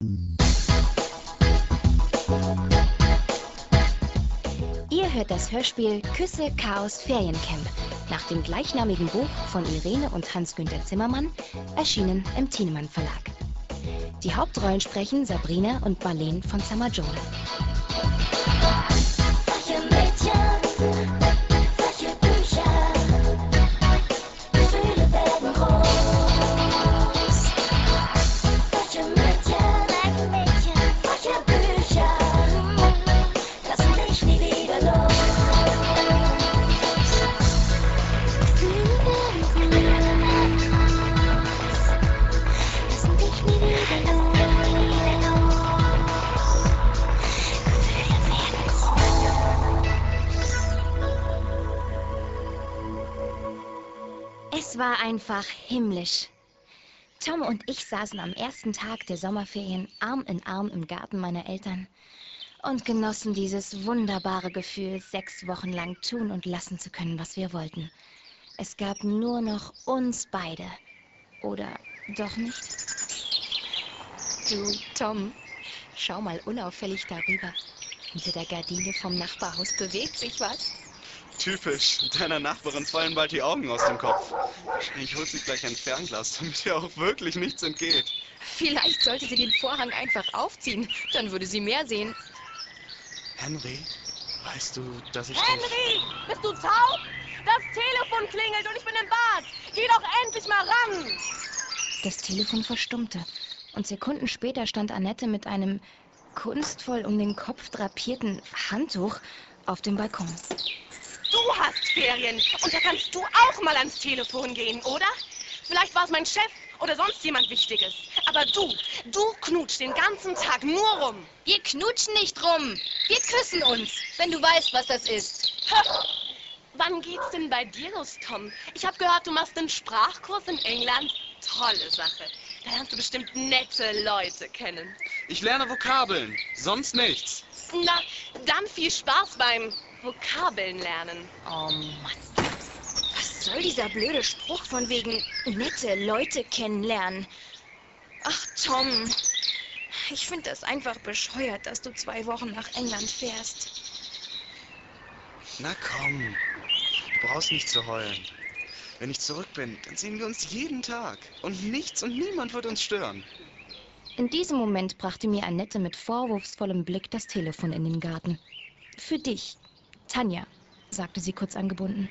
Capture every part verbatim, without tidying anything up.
Ihr hört das Hörspiel Küsse Chaos Feriencamp nach dem gleichnamigen Buch von Irene und Hans-Günther Zimmermann, erschienen im Thienemann Verlag. Die Hauptrollen sprechen Sabrina und Marleen von Samajone. Solche Mädchen, solche Bücher, Gefühle werden groß. Solche Mädchen, solche Mädchen, solche Bücher, lassen mich nie wieder los. Gefühle werden groß, lassen dich nie wieder los. Es war einfach himmlisch. Tom und ich saßen am ersten Tag der Sommerferien Arm in Arm im Garten meiner Eltern und genossen dieses wunderbare Gefühl, sechs Wochen lang tun und lassen zu können, was wir wollten. Es gab nur noch uns beide. Oder doch nicht? Du, Tom, schau mal unauffällig darüber. Hinter der Gardine vom Nachbarhaus bewegt sich was. Typisch. Deiner Nachbarin fallen bald die Augen aus dem Kopf. Ich hol sie gleich ein Fernglas, damit ihr auch wirklich nichts entgeht. Vielleicht sollte sie den Vorhang einfach aufziehen, dann würde sie mehr sehen. Henry, weißt du, dass ich... Henry, bist du taub? Das Telefon klingelt und ich bin im Bad. Geh doch endlich mal ran. Das Telefon verstummte und Sekunden später stand Annette mit einem kunstvoll um den Kopf drapierten Handtuch auf dem Balkon. Du hast Ferien und da kannst du auch mal ans Telefon gehen, oder? Vielleicht war es mein Chef oder sonst jemand Wichtiges. Aber du, du knutschst den ganzen Tag nur rum. Wir knutschen nicht rum. Wir küssen uns, wenn du weißt, was das ist. Ha! Wann geht's denn bei dir los, Tom? Ich habe gehört, du machst einen Sprachkurs in England. Tolle Sache. Da lernst du bestimmt nette Leute kennen. Ich lerne Vokabeln, sonst nichts. Na, dann viel Spaß beim Vokabeln lernen. Oh Mann. Was soll dieser blöde Spruch von wegen nette Leute kennenlernen? Ach, Tom. Ich finde das einfach bescheuert, dass du zwei Wochen nach England fährst. Na komm, du brauchst nicht zu heulen. Wenn ich zurück bin, dann sehen wir uns jeden Tag. Und nichts und niemand wird uns stören. In diesem Moment brachte mir Annette mit vorwurfsvollem Blick das Telefon in den Garten. Für dich, Tanja, sagte sie kurz angebunden.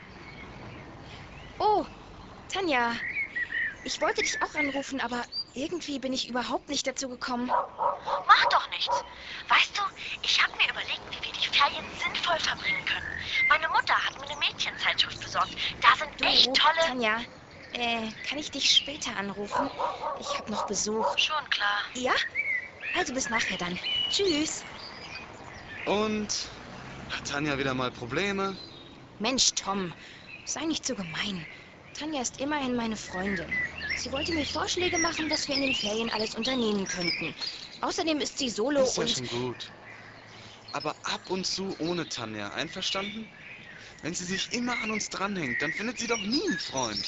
Oh, Tanja, ich wollte dich auch anrufen, aber irgendwie bin ich überhaupt nicht dazu gekommen. Mach doch nichts. Weißt du, ich habe mir überlegt, wie wir die Ferien sinnvoll verbringen können. Meine Mutter hat mir eine Mädchenzeitschrift besorgt. Da sind Du, echt tolle... Tanja, äh, kann ich dich später anrufen? Ich habe noch Besuch. Schon klar. Ja? Also bis nachher dann. Tschüss. Und hat Tanja wieder mal Probleme? Mensch, Tom, sei nicht so gemein. Tanja ist immerhin meine Freundin. Sie wollte mir Vorschläge machen, was wir in den Ferien alles unternehmen könnten. Außerdem ist sie solo Ist ja und... schon gut. Aber ab und zu ohne Tanja, einverstanden? Wenn sie sich immer an uns dranhängt, dann findet sie doch nie einen Freund.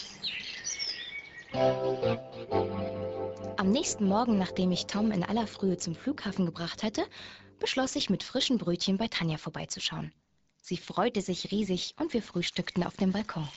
Am nächsten Morgen, nachdem ich Tom in aller Frühe zum Flughafen gebracht hatte, beschloss ich, mit frischen Brötchen bei Tanja vorbeizuschauen. Sie freute sich riesig und wir frühstückten auf dem Balkon.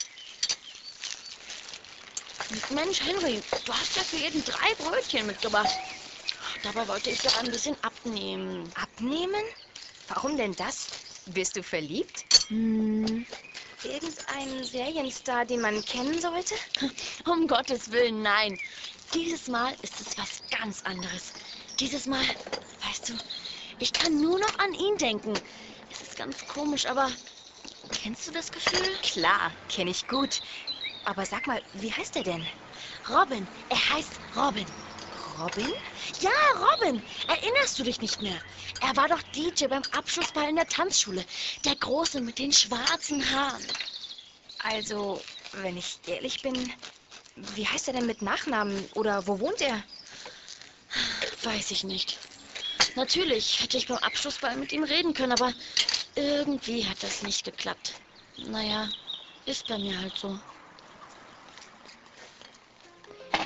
Mensch, Henry, du hast ja für jeden drei Brötchen mitgebracht. Dabei wollte ich ja ein bisschen abnehmen. Abnehmen? Warum denn das? Bist du verliebt? Hm, irgendein Serienstar, den man kennen sollte? Um Gottes Willen, nein. Dieses Mal ist es was ganz anderes. Dieses Mal, weißt du, ich kann nur noch an ihn denken. Es ist ganz komisch, aber kennst du das Gefühl? Klar, kenne ich gut. Aber sag mal, wie heißt er denn? Robin, er heißt Robin. Robin? Ja, Robin. Erinnerst du dich nicht mehr? Er war doch D J beim Abschlussball in der Tanzschule. Der Große mit den schwarzen Haaren. Also, wenn ich ehrlich bin, wie heißt er denn mit Nachnamen? Oder wo wohnt er? Weiß ich nicht. Natürlich hätte ich beim Abschlussball mit ihm reden können, aber irgendwie hat das nicht geklappt. Naja, ist bei mir halt so.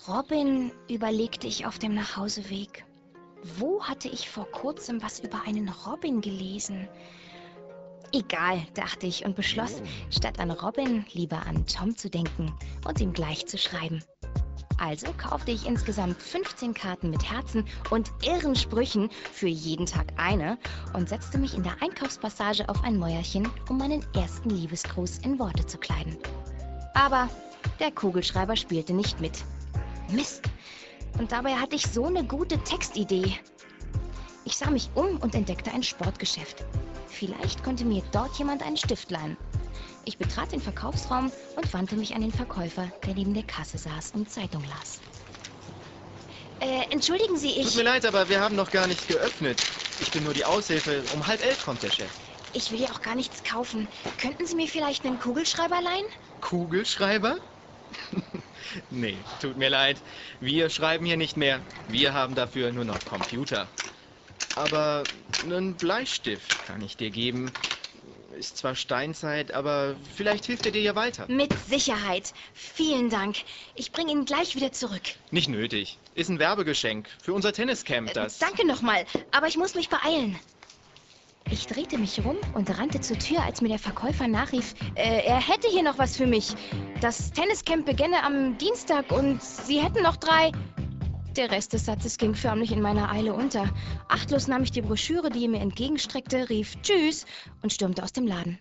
Robin, überlegte ich auf dem Nachhauseweg. Wo hatte ich vor kurzem was über einen Robin gelesen? Egal, dachte ich und beschloss, statt an Robin lieber an Tom zu denken und ihm gleich zu schreiben. Also kaufte ich insgesamt fünfzehn Karten mit Herzen und irren Sprüchen, für jeden Tag eine, und setzte mich in der Einkaufspassage auf ein Mäuerchen, um meinen ersten Liebesgruß in Worte zu kleiden. Aber der Kugelschreiber spielte nicht mit. Mist! Und dabei hatte ich so eine gute Textidee. Ich sah mich um und entdeckte ein Sportgeschäft. Vielleicht konnte mir dort jemand einen Stift leihen. Ich betrat den Verkaufsraum und wandte mich an den Verkäufer, der neben der Kasse saß und Zeitung las. Äh, entschuldigen Sie, ich... Tut mir leid, aber wir haben noch gar nicht geöffnet. Ich bin nur die Aushilfe. Um halb elf kommt der Chef. Ich will ja auch gar nichts kaufen. Könnten Sie mir vielleicht einen Kugelschreiber leihen? Kugelschreiber? Nee, tut mir leid. Wir schreiben hier nicht mehr. Wir haben dafür nur noch Computer. Aber einen Bleistift kann ich dir geben. Ist zwar Steinzeit, aber vielleicht hilft er dir ja weiter. Mit Sicherheit. Vielen Dank. Ich bringe ihn gleich wieder zurück. Nicht nötig. Ist ein Werbegeschenk für unser Tenniscamp, das... Äh, danke nochmal, aber ich muss mich beeilen. Ich drehte mich rum und rannte zur Tür, als mir der Verkäufer nachrief, äh, er hätte hier noch was für mich. Das Tenniscamp beginne am Dienstag und Sie hätten noch drei... Der Rest des Satzes ging förmlich in meiner Eile unter. Achtlos nahm ich die Broschüre, die er mir entgegenstreckte, rief Tschüss und stürmte aus dem Laden.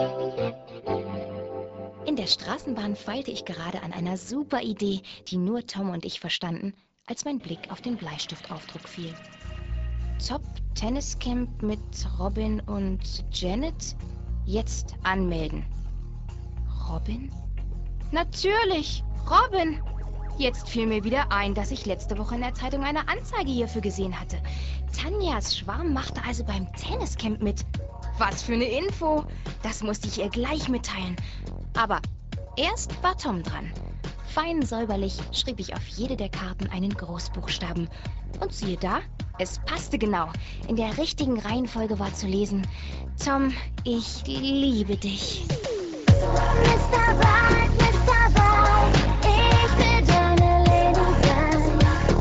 In der Straßenbahn feilte ich gerade an einer super Idee, die nur Tom und ich verstanden, als mein Blick auf den Bleistiftaufdruck fiel. Top Tenniscamp mit Robin und Janet? Jetzt anmelden. Robin? Natürlich, Robin! Jetzt fiel mir wieder ein, dass ich letzte Woche in der Zeitung eine Anzeige hierfür gesehen hatte. Tanjas Schwarm machte also beim Tenniscamp mit. Was für eine Info! Das musste ich ihr gleich mitteilen. Aber erst war Tom dran. Fein säuberlich schrieb ich auf jede der Karten einen Großbuchstaben. Und siehe da, es passte genau. In der richtigen Reihenfolge war zu lesen: Tom, ich liebe dich. Mister Right, Mister Right, ich will deine Leben sein.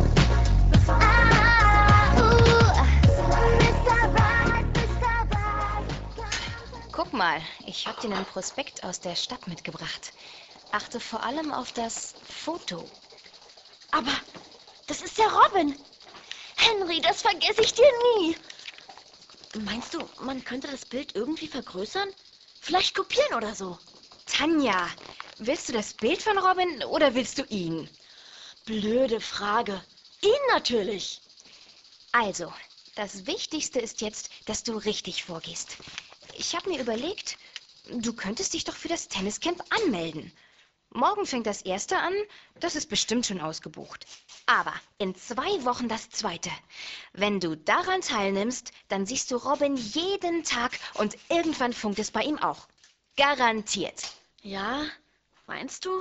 Ah, uh, Mister Right, Mister Right. Guck mal, ich habe dir einen Prospekt aus der Stadt mitgebracht. Achte vor allem auf das Foto. Aber das ist der Robin. Henry, das vergesse ich dir nie. Meinst du, man könnte das Bild irgendwie vergrößern? Vielleicht kopieren oder so? Tanja, willst du das Bild von Robin oder willst du ihn? Blöde Frage. Ihn natürlich. Also, das Wichtigste ist jetzt, dass du richtig vorgehst. Ich habe mir überlegt, du könntest dich doch für das Tenniscamp anmelden. Morgen fängt das erste an, das ist bestimmt schon ausgebucht. Aber in zwei Wochen das zweite. Wenn du daran teilnimmst, dann siehst du Robin jeden Tag und irgendwann funkt es bei ihm auch. Garantiert. Ja, meinst du?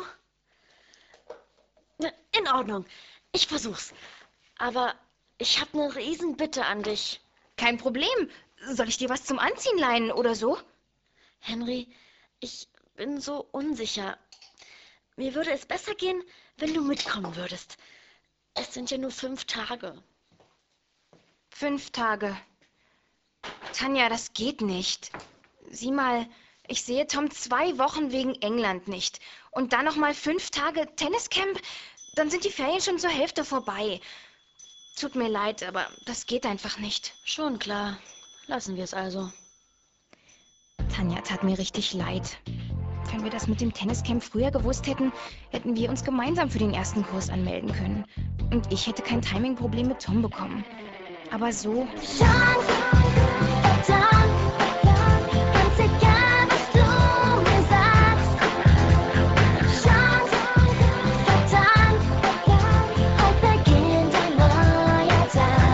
In Ordnung, ich versuch's. Aber ich habe eine Riesenbitte an dich. Kein Problem. Soll ich dir was zum Anziehen leihen oder so? Henry, ich bin so unsicher. Mir würde es besser gehen, wenn du mitkommen würdest. Es sind ja nur fünf Tage. Fünf Tage. Tanja, das geht nicht. Sieh mal, ich sehe Tom zwei Wochen wegen England nicht. Und dann noch mal fünf Tage Tenniscamp. Dann sind die Ferien schon zur Hälfte vorbei. Tut mir leid, aber das geht einfach nicht. Schon klar. Lassen wir es also. Tanja tat mir richtig leid. Wenn wir das mit dem Tenniscamp früher gewusst hätten, hätten wir uns gemeinsam für den ersten Kurs anmelden können. Und ich hätte kein Timing-Problem mit Tom bekommen. Aber so... Chance, verdammt, ganz egal, was du mir sagst. Chance, verdammt, heute beginnt ein neuer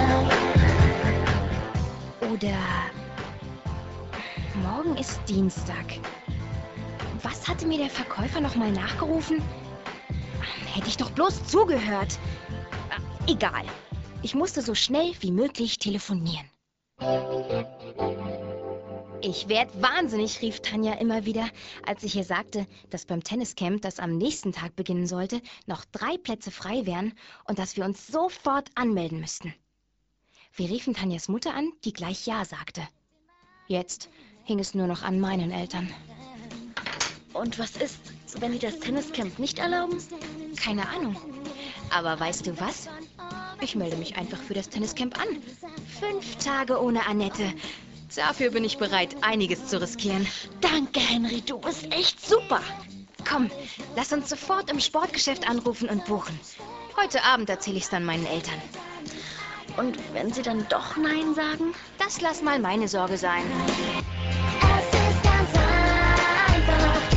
Tag. Oder... Morgen ist Dienstag. Was hatte mir der Verkäufer noch mal nachgerufen? Hätte ich doch bloß zugehört. Egal. Ich musste so schnell wie möglich telefonieren. Ich werd wahnsinnig, rief Tanja immer wieder, als ich ihr sagte, dass beim Tenniscamp, das am nächsten Tag beginnen sollte, noch drei Plätze frei wären und dass wir uns sofort anmelden müssten. Wir riefen Tanjas Mutter an, die gleich Ja sagte. Jetzt hing es nur noch an meinen Eltern. Und was ist, wenn die das Tenniscamp nicht erlauben? Keine Ahnung. Aber weißt du was? Ich melde mich einfach für das Tenniscamp an. Fünf Tage ohne Annette. Dafür bin ich bereit, einiges zu riskieren. Danke, Henry, du bist echt super. Komm, lass uns sofort im Sportgeschäft anrufen und buchen. Heute Abend erzähle ich es dann meinen Eltern. Und wenn sie dann doch Nein sagen? Das lass mal meine Sorge sein. Es ist ganz einfach.